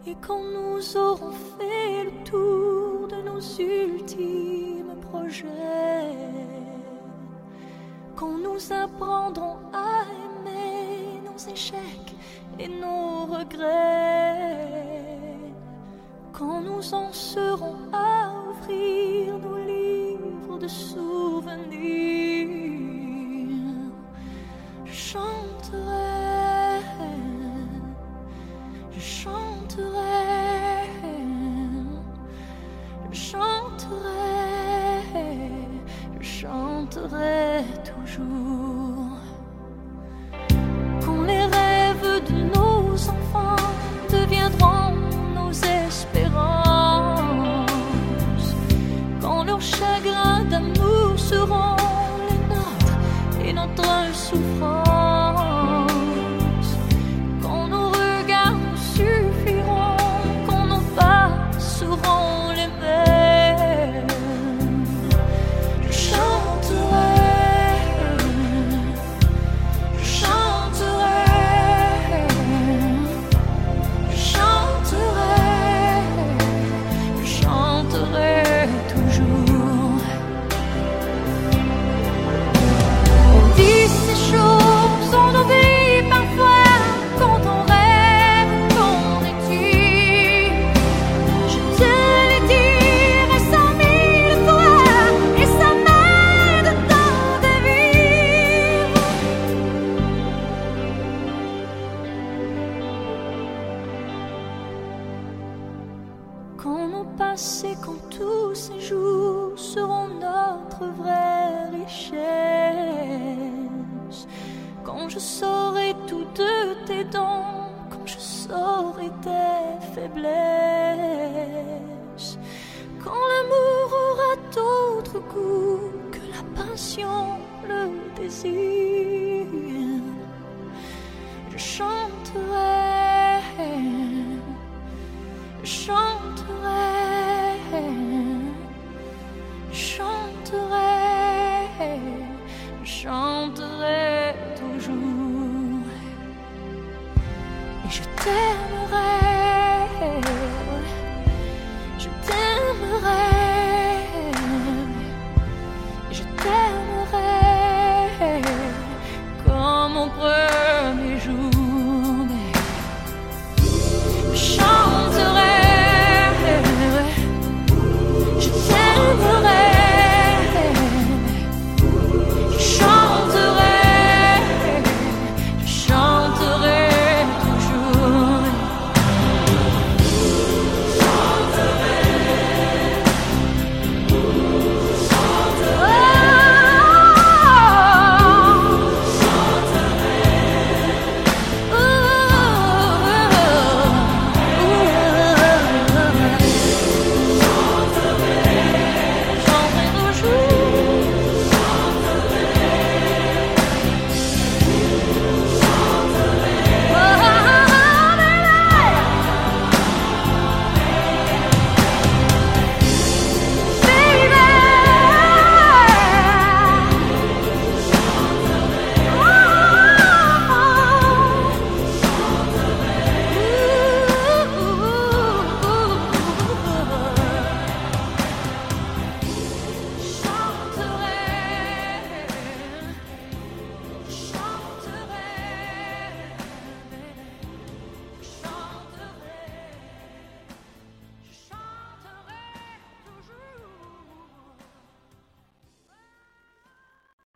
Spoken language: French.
Et quand nous aurons fait le tour de nos ultimes projets, quand nous apprendrons à aimer nos échecs et nos regrets, quand nous en serons à ouvrir nos livres de souvenirs, je chanterai, je chanterai, je chanterai, je chanterai toujours. Quand les rêves de nos enfants deviendront nos espérances, quand leurs chagrins d'amour seront les nôtres et notre souffrance, quand nos regards nous suffiront, quand nos pas seront les mêmes, je chanterai, je chanterai, je chanterai, je chanterai toujours. On dit ces choses en nos vies parfois quand on rêve, qu'on étudie. Je te les dirai 100 000 fois et ça m'aide tant de vivre. Quand nos passés, quand tous ces jours seront notre vraie richesse, quand je saurai tout de tes dons, quand je saurai tes faiblesses, quand l'amour aura d'autres goûts que la passion, le désir, je chanterai,